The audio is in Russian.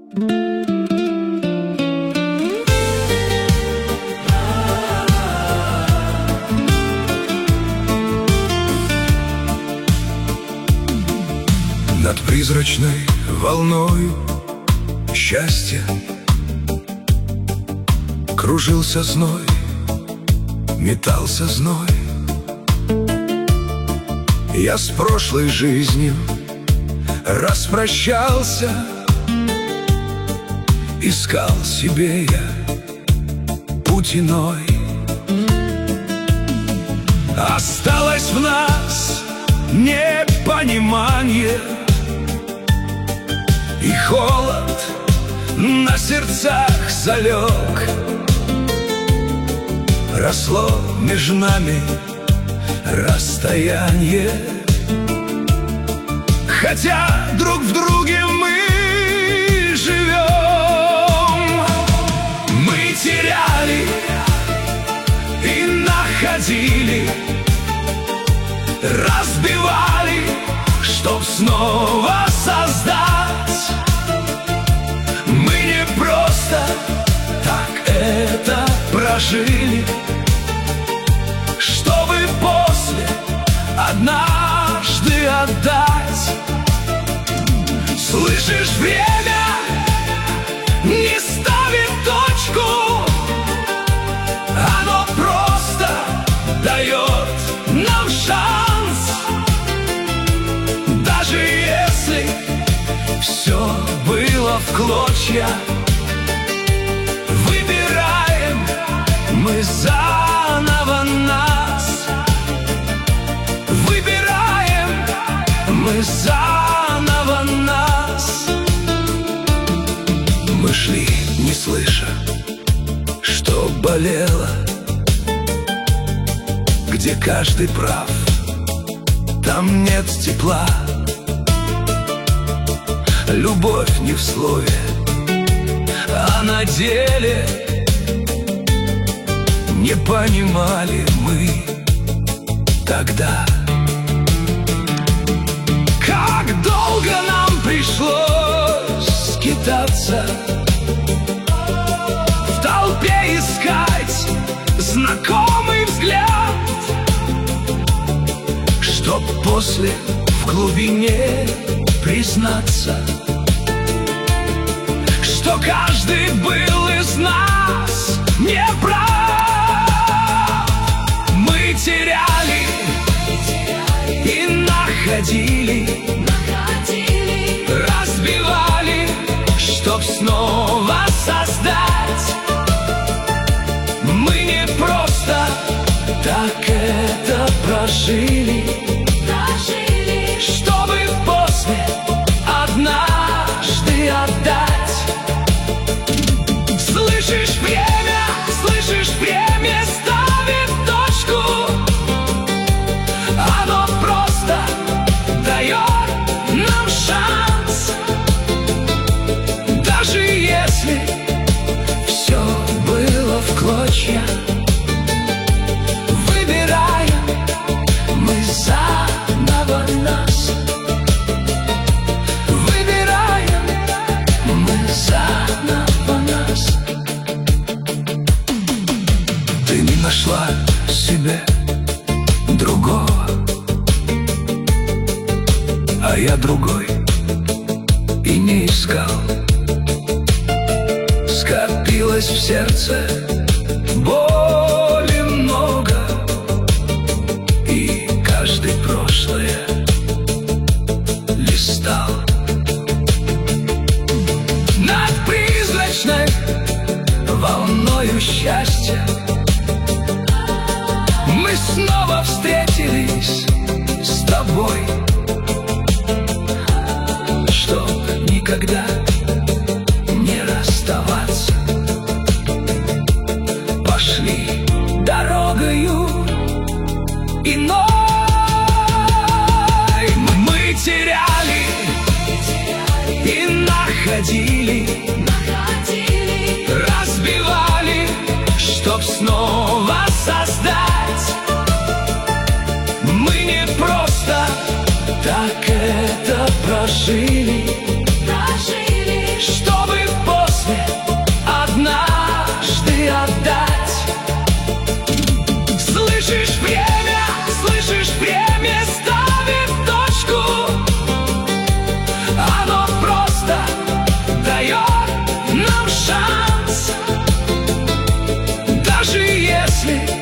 Над призрачной волною счастья кружился зной, метался зной. Я с прошлой жизнью распрощался, искал себе я путь иной. Осталось в нас непонимание, и холод на сердцах залег. Росло между нами расстояние, хотя друг в друге мы живем. Мы теряли и находили, разбивали, чтоб снова создать. Мы не просто так это прожили, чтобы после однажды отдать. Слышишь, время не ставит точку, оно просто дает нам шанс. Даже если все было в клочья, выбираем мы заново нас. Выбираем мы заново нас. Мы шли, не слыша, что болело, где каждый прав, там нет тепла. Любовь не в слове, а на деле. Не понимали мы тогда, как долго нам пришлось скитаться, в толпе искать знакомый взгляд, чтоб после в глубине признаться, что каждый был из нас не прав. Мы теряли и находили, разбивали, чтоб снова создать. Мы не просто так это прожили, чтобы после однажды отдать. Слышишь, время ставит точку, оно просто дает нам шанс. Даже если все было в клочья, выбираем мы заново нас. Выбираем мы заново нас. Ты не нашла себе другого, а я другой и не искал. Скопилось в сердце боли много, и каждый прошлое листал. Над призрачной волною счастья мы снова встретились с тобой, чтоб никогда не расставаться. Пошли дорогою иной. Мы теряли и находили, разбивали, чтоб снова создать. Мы не просто так это прожили, чтобы время ставит точку, оно просто дает нам шанс. Даже если